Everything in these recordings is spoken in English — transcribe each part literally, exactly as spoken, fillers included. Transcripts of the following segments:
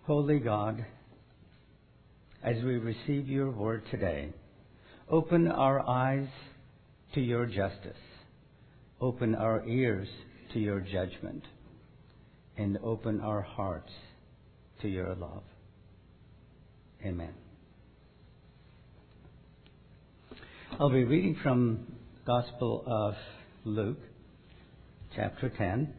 Holy God, as we receive your word today, open our eyes to your justice, open our ears to your judgment, and open our hearts to your love. Amen. I'll be reading from the Gospel of Luke, chapter ten.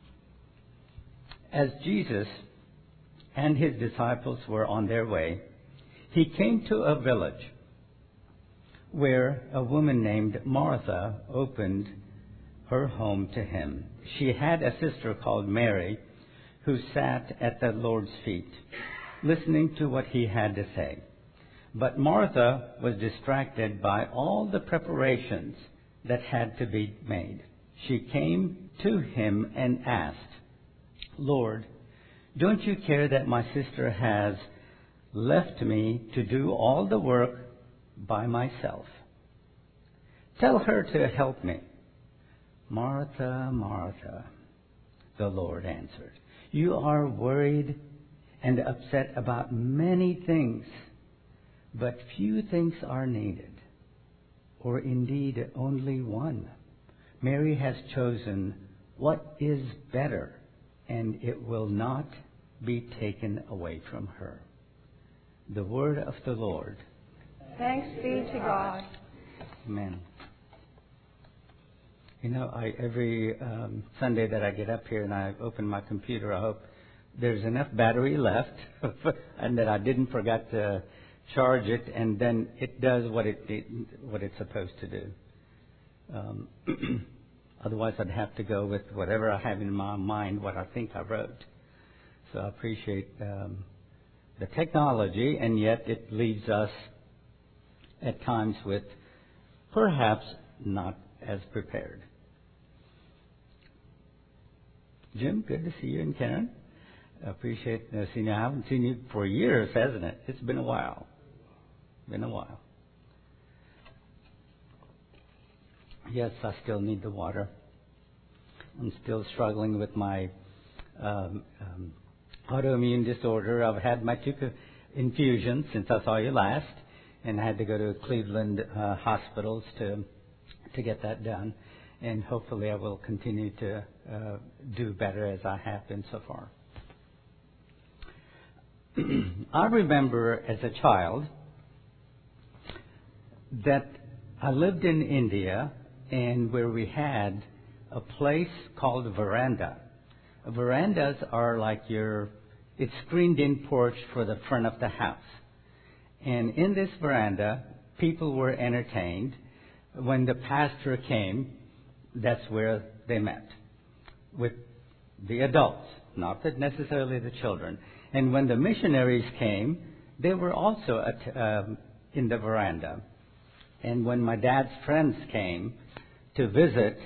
As Jesus and his disciples were on their way, he came to a village where a woman named Martha opened her home to him. She had a sister called Mary who sat at the Lord's feet, listening to what he had to say. But Martha was distracted by all the preparations that had to be made. She came to him and asked, "Lord, don't you care that my sister has left me to do all the work by myself? Tell her to help me." "Martha, Martha," the Lord answered, "you are worried and upset about many things, but few things are needed, or indeed only one. Mary has chosen what is better, and it will not be taken away from her." The word of the Lord. Thanks be to God. Amen. You know, I, every um, Sunday that I get up here and I open my computer, I hope there's enough battery left and that I didn't forget to charge it, and then it does what it, it what it's supposed to do. Um, otherwise, I'd have to go with whatever I have in my mind, what I think I wrote. So I appreciate um, the technology, and yet it leaves us at times with perhaps not as prepared. Jim, good to see you, and Karen. I appreciate uh, seeing you. I haven't seen you for years, hasn't it? It's been a while. Been a while. Yes, I still need the water. I'm still struggling with my um, um, autoimmune disorder. I've had my two infusions since I saw you last, and I had to go to Cleveland uh, hospitals to to get that done. And hopefully I will continue to uh, do better as I have been so far. I remember as a child that I lived in India, and where we had a place called a veranda. Verandas are like your, it's screened-in porch for the front of the house. And in this veranda, people were entertained. When the pastor came, that's where they met, with the adults, not that necessarily the children. And when the missionaries came, they were also at, um, in the veranda. And when my dad's friends came to visit,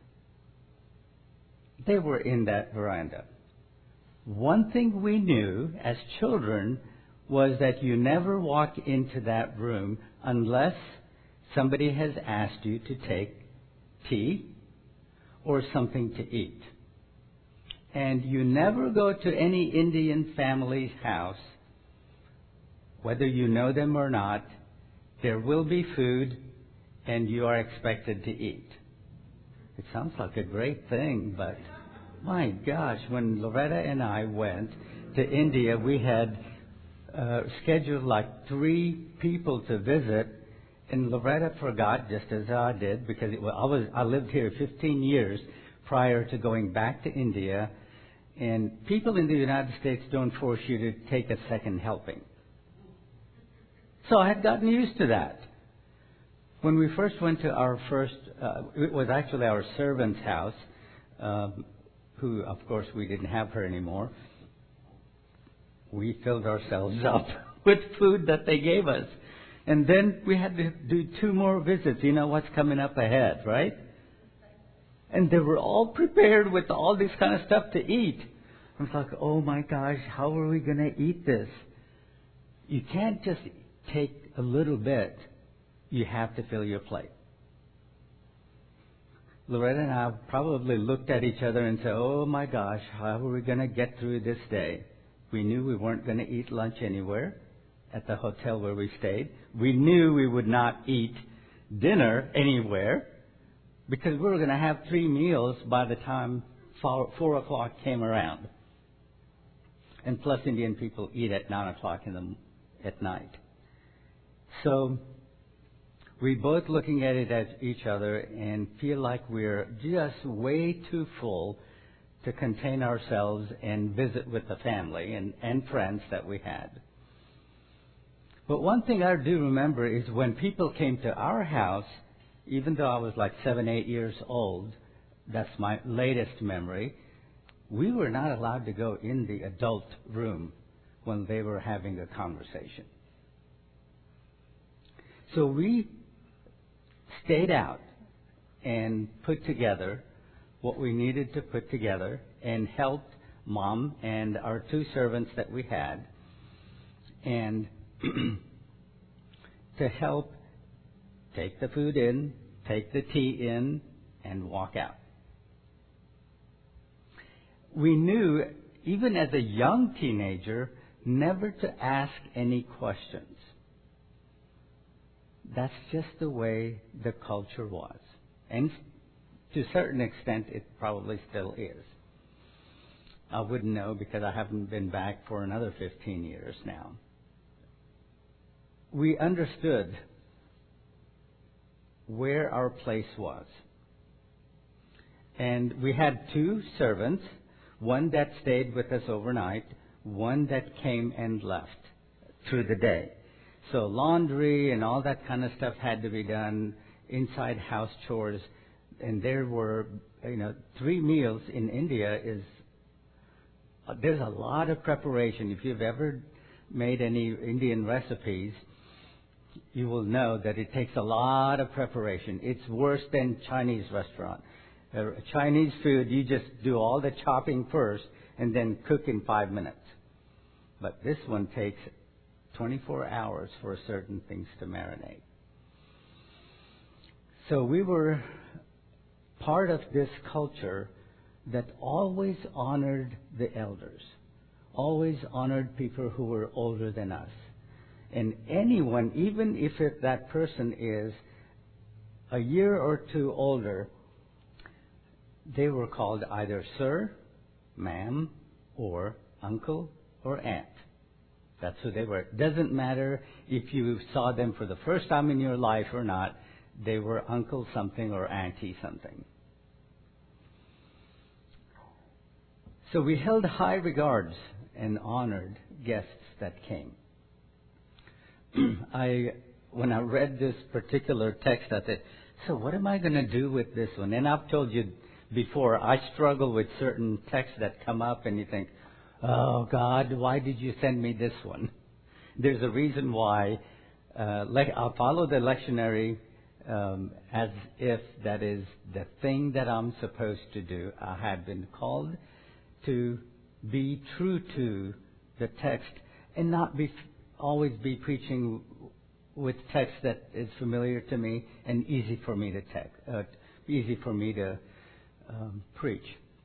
they were in that veranda. One thing we knew as children was that you never walk into that room unless somebody has asked you to take tea or something to eat. And you never go to any Indian family's house, whether you know them or not. There will be food, and you are expected to eat. It sounds like a great thing, but my gosh, when Loretta and I went to India, we had uh, scheduled like three people to visit, and Loretta forgot, just as I did, because it was, I was I lived here fifteen years prior to going back to India, and people in the United States don't force you to take a second helping. So I had gotten used to that. When we first went to our first, uh, it was actually our servant's house, um, who, of course, we didn't have her anymore. We filled ourselves up with food that they gave us. And then we had to do two more visits. You know what's coming up ahead, right? And they were all prepared with all this kind of stuff to eat. I was like, oh my gosh, how are we going to eat this? You can't just take a little bit. You have to fill your plate. Loretta and I probably looked at each other and said, oh my gosh, how are we going to get through this day? We knew we weren't going to eat lunch anywhere at the hotel where we stayed. We knew we would not eat dinner anywhere because we were going to have three meals by the time four, four o'clock came around. And plus Indian people eat at nine o'clock in the, at night. So we both looking at it at each other and feel like we're just way too full to contain ourselves and visit with the family and, and friends that we had. But one thing I do remember is when people came to our house, even though I was like seven, eight years old, that's my latest memory, we were not allowed to go in the adult room when they were having a conversation. So we stayed out and put together what we needed to put together and helped Mom and our two servants that we had and to help take the food in, take the tea in, and walk out. We knew, even as a young teenager, never to ask any questions. That's just the way the culture was. And to a certain extent, it probably still is. I wouldn't know because I haven't been back for another fifteen years now. We understood where our place was. And we had two servants, one that stayed with us overnight, one that came and left through the day. So laundry and all that kind of stuff had to be done, inside house chores. And there were, you know, three meals in India is, uh, there's a lot of preparation. If you've ever made any Indian recipes, you will know that it takes a lot of preparation. It's worse than Chinese restaurant. Uh, Chinese food, you just do all the chopping first and then cook in five minutes. But this one takes twenty-four hours for certain things to marinate. So we were part of this culture that always honored the elders, always honored people who were older than us. And anyone, even if it, that person is a year or two older, they were called either sir, ma'am, or uncle or aunt. That's who they were. It doesn't matter if you saw them for the first time in your life or not, they were uncle something or auntie something. So we held high regards and honored guests that came. I, when I read this particular text, I said, so what am I going to do with this one? And I've told you before, I struggle with certain texts that come up and you think, oh God, why did you send me this one? There's a reason why. Uh, le- I'll follow the lectionary um, as if that is the thing that I'm supposed to do. I had been called to be true to the text and not be always be preaching with text that is familiar to me and easy for me to text, uh, easy for me to um, preach.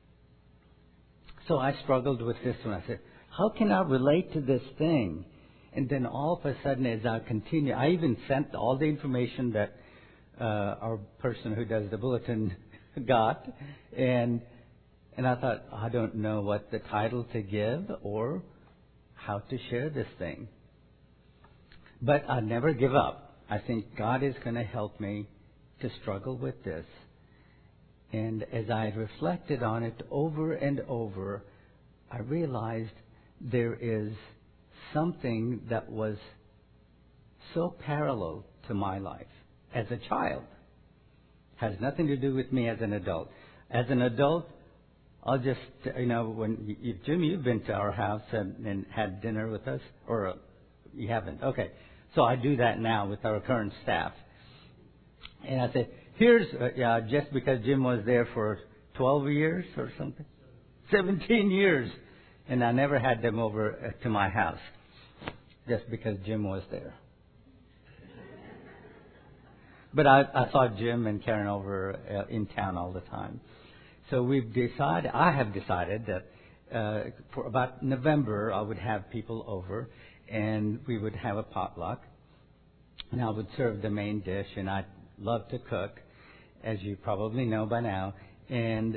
So I struggled with this one. I said, how can I relate to this thing? And then all of a sudden, as I continue, I even sent all the information that uh, our person who does the bulletin got, and and I thought, I don't know what the title to give or how to share this thing. But I never give up. I think God is going to help me to struggle with this. And as I reflected on it over and over, I realized there is something that was so parallel to my life as a child. Has nothing to do with me as an adult. As an adult, I'll just, you know, when you, Jim, you've been to our house and, and had dinner with us, or uh, you haven't? Okay. So I do that now with our current staff. And I said, here's, uh, yeah, just because Jim was there for twelve years or something, seventeen years, and I never had them over uh, to my house, just because Jim was there. But I, I saw Jim and Karen over uh, in town all the time. So we've decided, I have decided that uh, for about November, I would have people over, and we would have a potluck, and I would serve the main dish, and I love to cook, as you probably know by now, and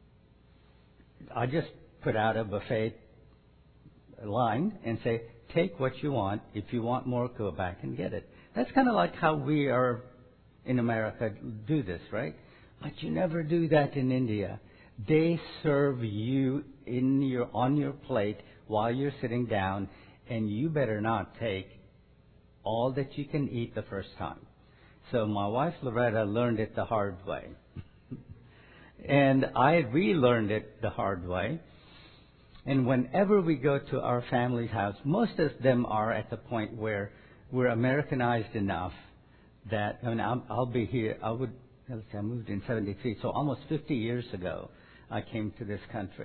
I just put out a buffet line and say, take what you want. If you want more, go back and get it. That's kind of like how we are in America do this, right? But you never do that in India. They serve you in your on your plate while you're sitting down, and you better not take all that you can eat the first time. So my wife Loretta learned it the hard way. And I relearned it the hard way. And whenever we go to our family's house, most of them are at the point where we're Americanized enough that, I mean, I'll, I'll be here, I would, let's see, I moved in seventy-three, so almost fifty years ago, I came to this country.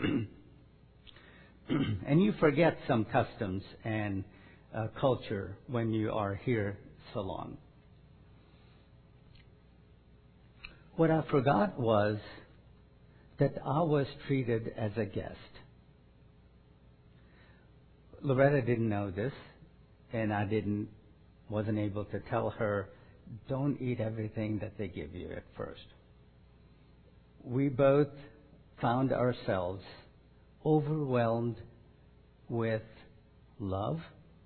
And you forget some customs and uh, culture when you are here so long. What I forgot was that I was treated as a guest. Loretta didn't know this, and I didn't, wasn't able to tell her, don't eat everything that they give you at first. We both found ourselves overwhelmed with love,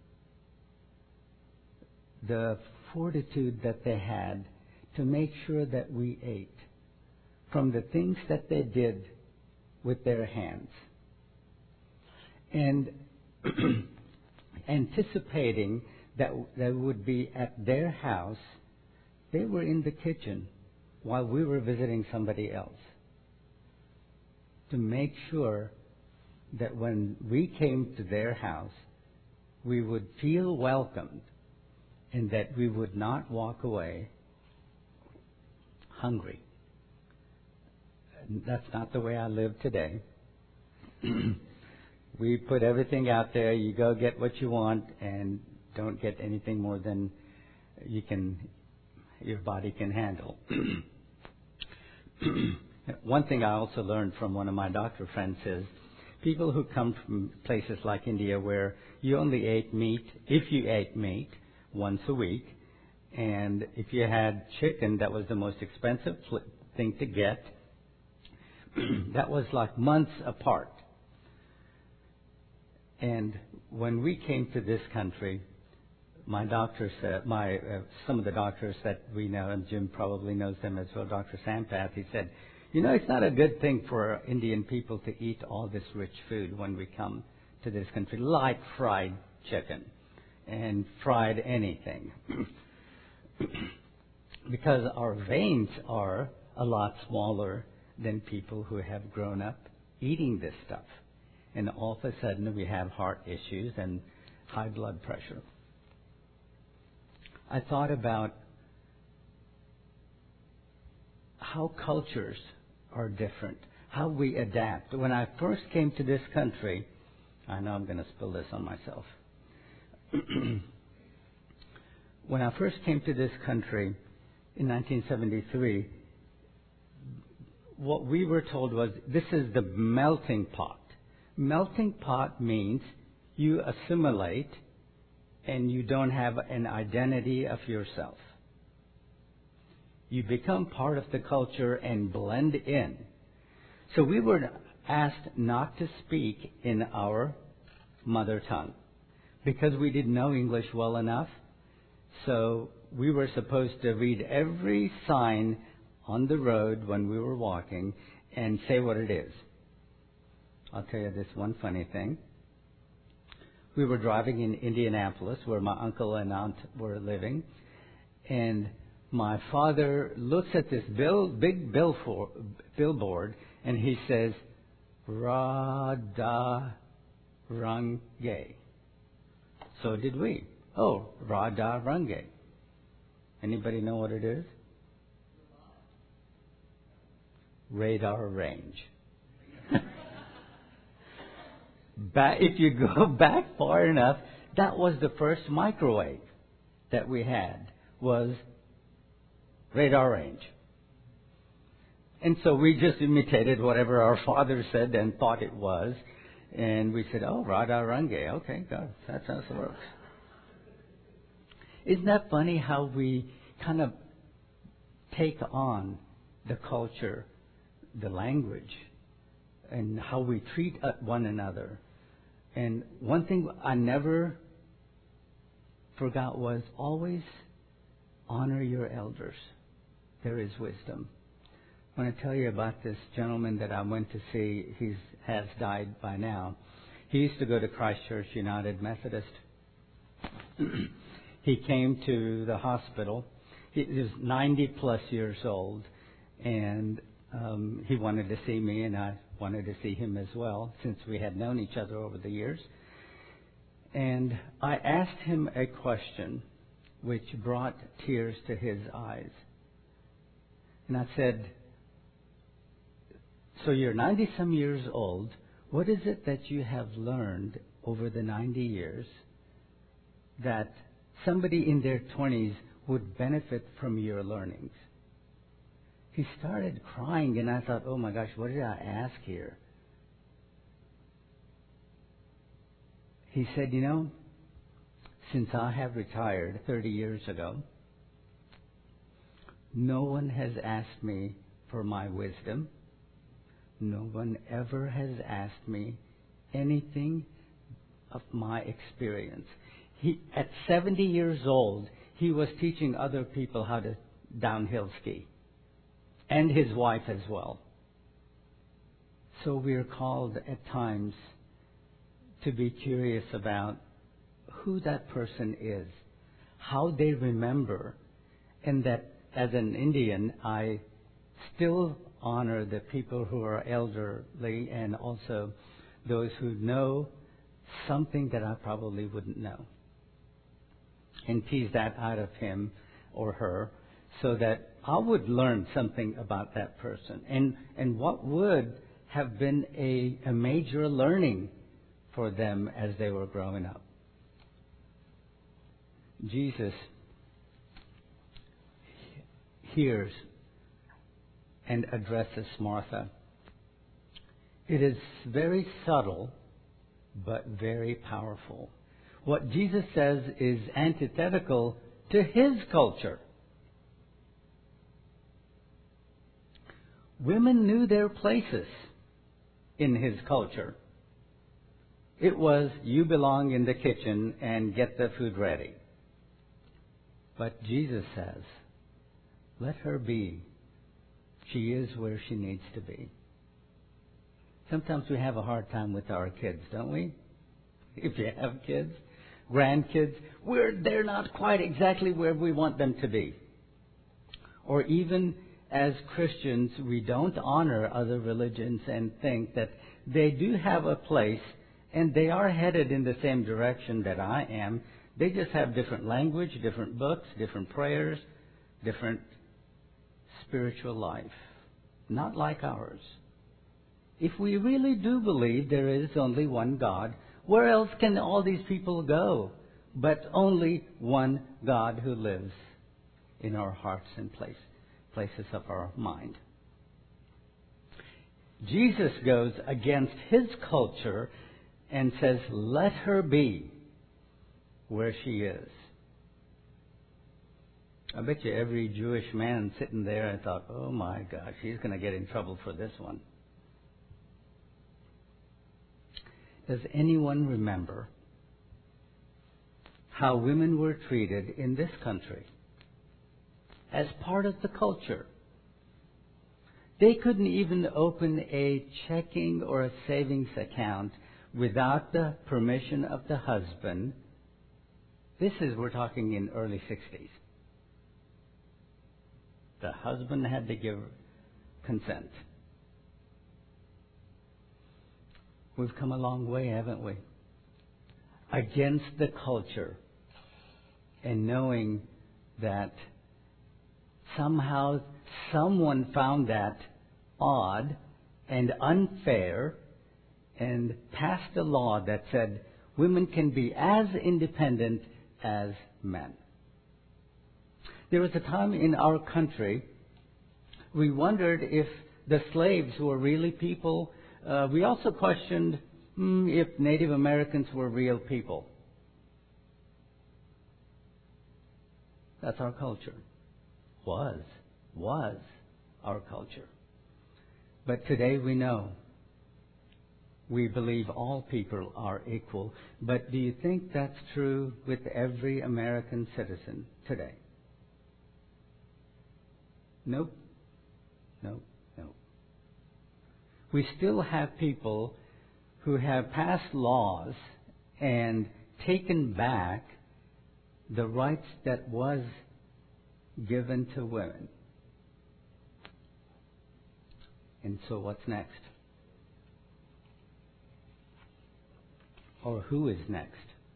the fortitude that they had to make sure that we ate from the things that they did with their hands. And anticipating that they would be at their house, they were in the kitchen while we were visiting somebody else to make sure that when we came to their house, we would feel welcomed and that we would not walk away hungry. That's not the way I live today. We put everything out there. You go get what you want and don't get anything more than you can, your body can handle. One thing I also learned from one of my doctor friends is people who come from places like India where you only ate meat, if you ate meat, once a week, and if you had chicken, that was the most expensive thing to get. That was like months apart. And when we came to this country, my doctor said, my uh, some of the doctors that we know, and Jim probably knows them as well, Doctor Sampath, he said, you know, it's not a good thing for Indian people to eat all this rich food when we come to this country, like fried chicken and fried anything. Because our veins are a lot smaller than people who have grown up eating this stuff. And all of a sudden we have heart issues and high blood pressure. I thought about how cultures are different, how we adapt. When I first came to this country, I know I'm going to spill this on myself. When I first came to this country in nineteen seventy-three, what we were told was this is the melting pot. Melting pot means you assimilate and you don't have an identity of yourself. You become part of the culture and blend in. So we were asked not to speak in our mother tongue because we didn't know English well enough. So we were supposed to read every sign on the road when we were walking and say what it is. I'll tell you this one funny thing. We were driving in Indianapolis where my uncle and aunt were living, and my father looks at this bill, big billboard, billboard and he says, Radha Range. So did we. Oh, Radha Range. Anybody know what it is? Radar range. Back, if you go back far enough, that was the first microwave that we had, was radar range. And so we just imitated whatever our father said and thought it was. And we said, oh, Radharanga. Okay, God, that's how it works. Isn't that funny how we kind of take on the culture, the language, and how we treat one another? And one thing I never forgot was always honor your elders. There is wisdom. I want to tell you about this gentleman that I went to see. He has died by now. He used to go to Christ Church United Methodist. He came to the hospital. He was ninety plus years old, and um, he wanted to see me, and I wanted to see him as well, since we had known each other over the years. And I asked him a question which brought tears to his eyes. And I said, so you're ninety-some years old. What is it that you have learned over the ninety years that somebody in their twenties would benefit from your learnings? He started crying, and I thought, oh my gosh, what did I ask here? He said, you know, since I have retired thirty years ago, no one has asked me for my wisdom. No one ever has asked me anything of my experience. He, at seventy years old, he was teaching other people how to downhill ski, and his wife as well. So we are called at times to be curious about who that person is, how they remember, and that as an Indian, I still honor the people who are elderly and also those who know something that I probably wouldn't know, and tease that out of him or her so that I would learn something about that person. And and what would have been a, a major learning for them as they were growing up. Jesus hears and addresses Martha. It is very subtle, but very powerful. What Jesus says is antithetical to his culture. Women knew their places in his culture. It was, you belong in the kitchen and get the food ready. But Jesus says, let her be. She is where she needs to be. Sometimes we have a hard time with our kids, don't we? If you have kids, grandkids, we're, they're not quite exactly where we want them to be. Or even as Christians, we don't honor other religions and think that they do have a place and they are headed in the same direction that I am. They just have different language, different books, different prayers, different spiritual life. Not like ours. If we really do believe there is only one God, where else can all these people go but only one God who lives in our hearts and place, places of our mind? Jesus goes against his culture and says, let her be where she is. I bet you every Jewish man sitting there, I thought, oh my gosh, he's going to get in trouble for this one. Does anyone remember how women were treated in this country as part of the culture? They couldn't even open a checking or a savings account without the permission of the husband. This is, we're talking in early sixties. The husband had to give consent. We've come a long way, haven't we? Against the culture, and knowing that somehow someone found that odd and unfair and passed a law that said women can be as independent as men. There was a time in our country we wondered if the slaves were really people. Uh, we also questioned hmm, if Native Americans were real people. That's our culture. Was, was our culture. But today we know. We believe all people are equal. But do you think that's true with every American citizen today? Nope. Nope. Nope. We still have people who have passed laws and taken back the rights that was given to women. And so what's next? Or who is next?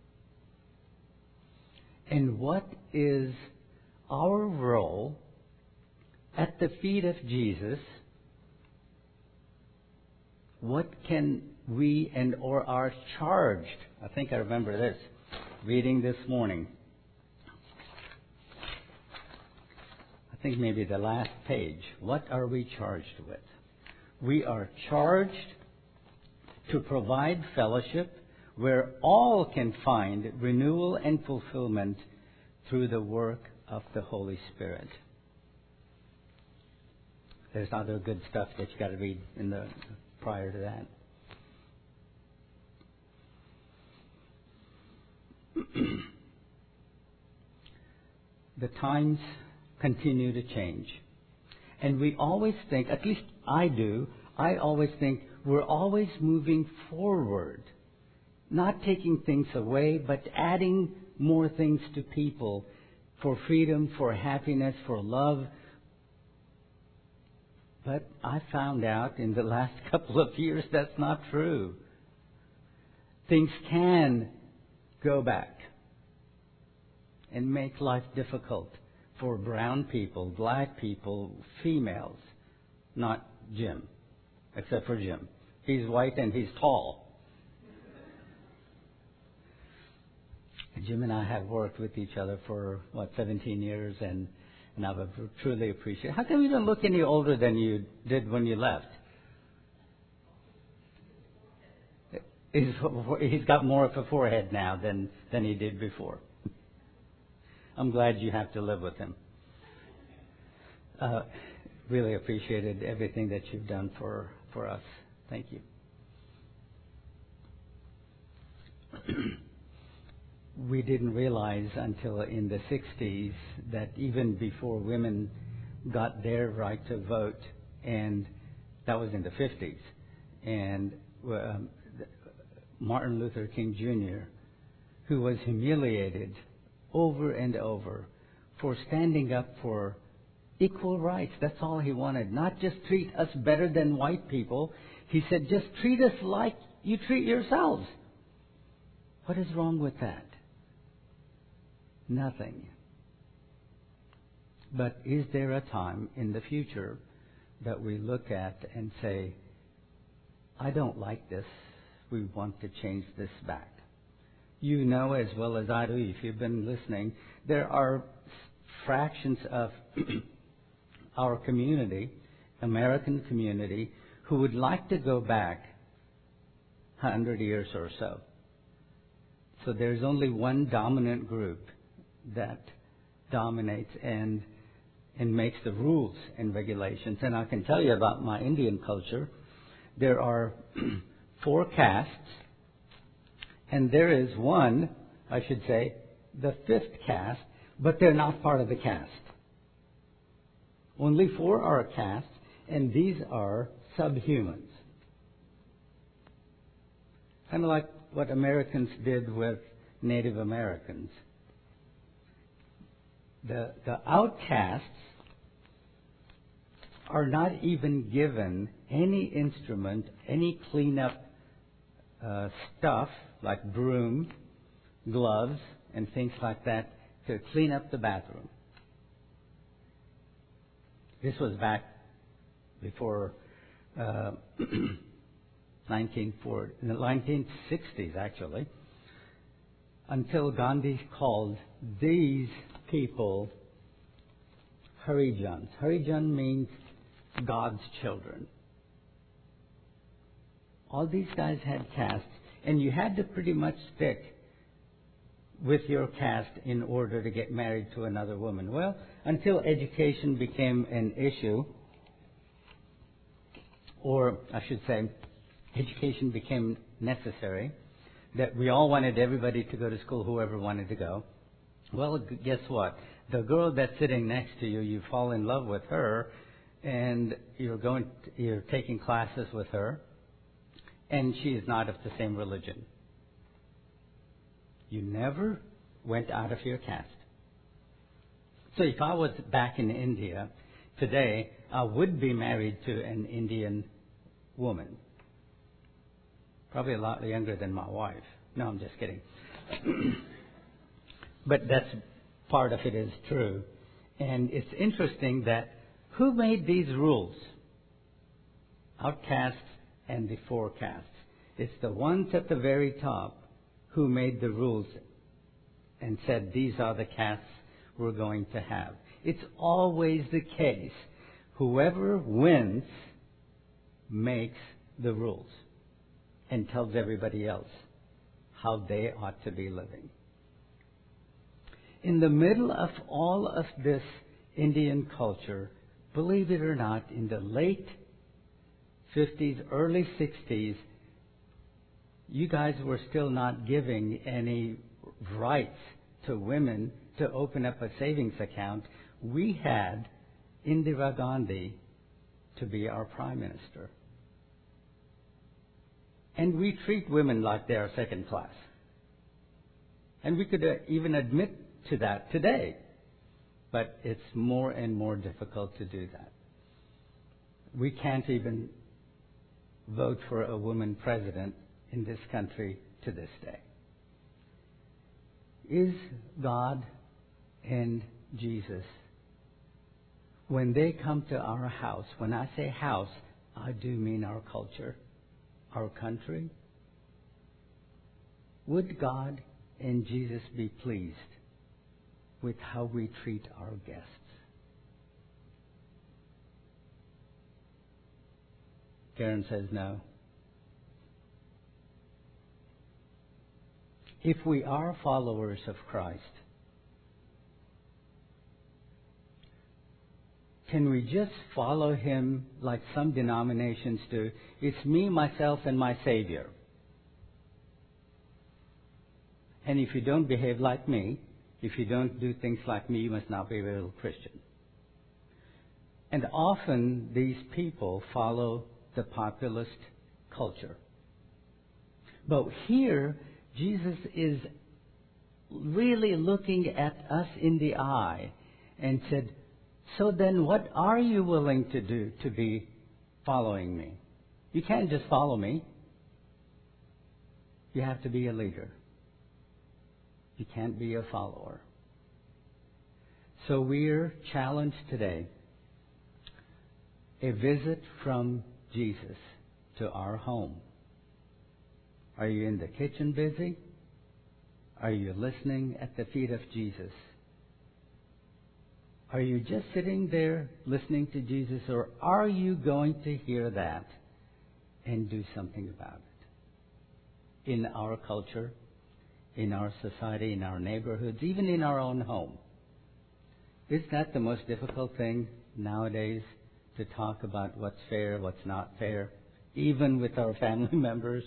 And what is our role at the feet of Jesus? What can we and or are charged? I think I remember this, reading this morning. I think maybe the last page. What are we charged with? We are charged to provide fellowship where all can find renewal and fulfillment through the work of the Holy Spirit. There's other good stuff that you got to read in the prior to that. The times continue to change. And we always think, at least I do, I always think we're always moving forward. Not taking things away, but adding more things to people for freedom, for happiness, for love. But I found out in the last couple of years that's not true. Things can go back and make life difficult for brown people, black people, females. Not Jim, except for Jim. He's white and he's tall. Jim and I have worked with each other for, what, seventeen years, and, and I've truly appreciated. How come you don't look any older than you did when you left? He's, he's got more of a forehead now than, than he did before. I'm glad you have to live with him. Uh, really appreciated everything that you've done for, for us. Thank you. We didn't realize until in the sixties that even before women got their right to vote, and that was in the fifties, and um, Martin Luther King Junior, who was humiliated over and over for standing up for equal rights. That's all he wanted. Not just treat us better than white people. He said, just treat us like you treat yourselves. What is wrong with that? Nothing. But is there a time in the future that we look at and say, I don't like this. We want to change this back. You know as well as I do, if you've been listening, there are fractions of our community, American community, who would like to go back a hundred years or so. So there's only one dominant group that dominates and and makes the rules and regulations. And I can tell you about my Indian culture. There are four castes, and there is one, I should say, the fifth caste, but they're not part of the caste. Only four are a caste, and these are subhumans. Kind of like what Americans did with Native Americans. The, the outcasts are not even given any instrument, any cleanup uh, stuff like broom, gloves, and things like that to clean up the bathroom. This was back before uh, nineteen forty, in the nineteen sixties actually, until Gandhi called these people Harijans. Harijan means God's children. All these guys had castes, and you had to pretty much stick with your caste in order to get married to another woman. Well, until education became an issue, or I should say, education became necessary, that we all wanted everybody to go to school, whoever wanted to go. Well, guess what? The girl that's sitting next to you, you fall in love with her, and you're going, to, you're taking classes with her, and she is not of the same religion. You never went out of your caste. So if I was back in India today, I would be married to an Indian woman. Probably a lot younger than my wife. No, I'm just kidding. But that's part of it is true. And it's interesting that who made these rules? Outcasts and the four castes. It's the ones at the very top who made the rules and said these are the castes we're going to have. It's always the case. Whoever wins makes the rules and tells everybody else how they ought to be living. In the middle of all of this Indian culture, believe it or not, in the late fifties, early sixties, you guys were still not giving any rights to women to open up a savings account. We had Indira Gandhi to be our prime minister. And we treat women like they are second class. And we could uh, even admit to that today. But it's more and more difficult to do that. We can't even vote for a woman president in this country to this day. Is God and Jesus, when they come to our house, when I say house, I do mean our culture, our country, would God and Jesus be pleased with how we treat our guests? Karen says no. If we are followers of Christ, can we just follow Him like some denominations do? It's me, myself, and my Savior. And if you don't behave like me, if you don't do things like me, you must not be a real Christian. And often these people follow the populist culture. But here, Jesus is really looking at us in the eye and said, so then what are you willing to do to be following me? You can't just follow me. You have to be a leader. You can't be a follower. So we're challenged today. A visit from Jesus to our home. Are you in the kitchen busy? Are you listening at the feet of Jesus? Are you just sitting there listening to Jesus, or are you going to hear that and do something about it? In our culture, in our society, in our neighborhoods, even in our own home. Is that the most difficult thing nowadays, to talk about what's fair, what's not fair, even with our family members?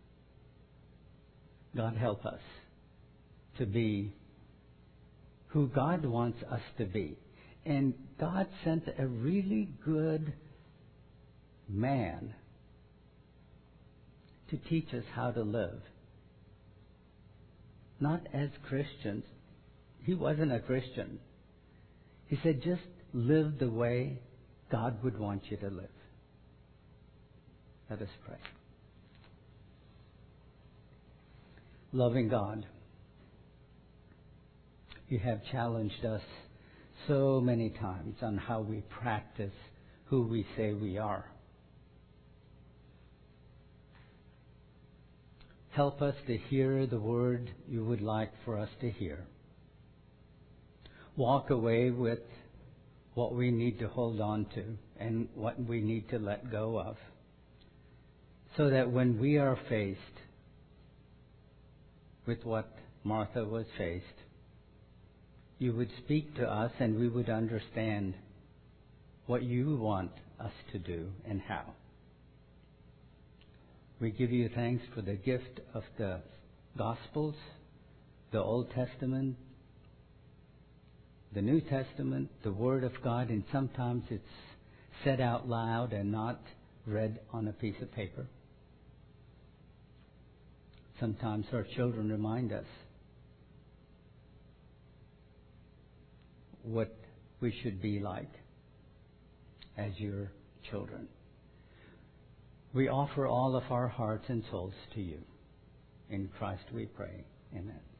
God help us to be who God wants us to be. And God sent a really good man to teach us how to live. Not as Christians. He wasn't a Christian. He said, just live the way God would want you to live. Let us pray. Loving God, you have challenged us so many times on how we practice who we say we are. Help us to hear the word you would like for us to hear. Walk away with what we need to hold on to and what we need to let go of, so that when we are faced with what Martha was faced, you would speak to us and we would understand what you want us to do and how. We give you thanks for the gift of the Gospels, the Old Testament, the New Testament, the Word of God, and sometimes it's said out loud and not read on a piece of paper. Sometimes our children remind us what we should be like as your children. We offer all of our hearts and souls to you. In Christ we pray. Amen.